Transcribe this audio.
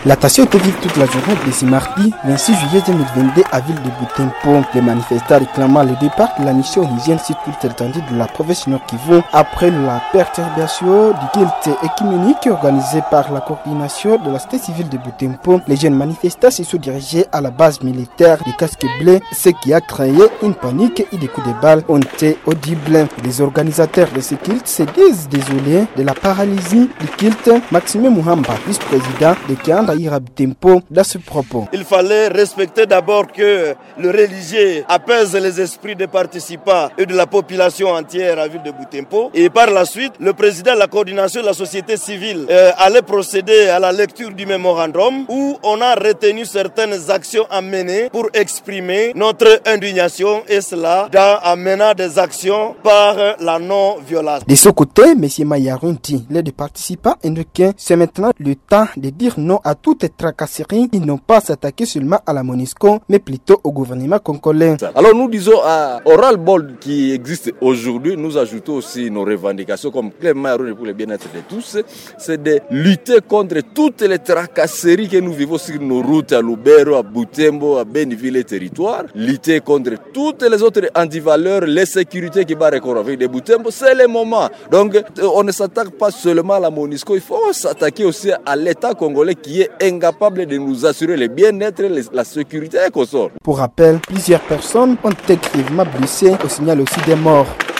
La tension était vive toute la journée de ce mardi 26 juillet 2022 à ville de Butembo. Les manifestants réclamant le départ de la mission onusienne sur toute l'étendue de la province Nord Kivu après la perturbation du culte écuménique organisé par la coordination de la société civile de Butembo. Les jeunes manifestants se sont dirigés à la base militaire des casques bleus, ce qui a créé une panique et des coups de balles ont été audibles. Les organisateurs de ce culte se disent désolés de la paralysie du culte. Maxime Muhamba, vice-président de Kianda Tempo, dans ce propos. Il fallait respecter d'abord que le religieux apaise les esprits des participants et de la population entière à ville de Butembo. Et par la suite, le président de la coordination de la société civile allait procéder à la lecture du mémorandum où on a retenu certaines actions à mener pour exprimer notre indignation et cela en menant des actions par la non-violence. De son côté, M. Mayarunti, l'aide des participants indiquent c'est maintenant le temps de dire non à toute tracasseries qui n'ont pas s'attaqué seulement à la MONUSCO, mais plutôt au gouvernement congolais. Alors nous disons au ras-le-bol qui existe aujourd'hui, nous ajoutons aussi nos revendications comme Clément Mayarunti pour le bien-être de tous, c'est de lutter contre toutes les tracasseries que nous vivons sur nos routes à Lubero, à Butembo, à Beniville et territoire, lutter contre toutes les autres antivaleurs, les sécurités qui barrent avec des Butembo, c'est le moment. Donc on ne s'attaque pas seulement à la MONUSCO, il faut s'attaquer aussi à l'État congolais qui est incapable de nous assurer le bien-être, la sécurité et qu'on sort. Pour rappel, plusieurs personnes ont été grièvement blessées, au signal aussi des morts.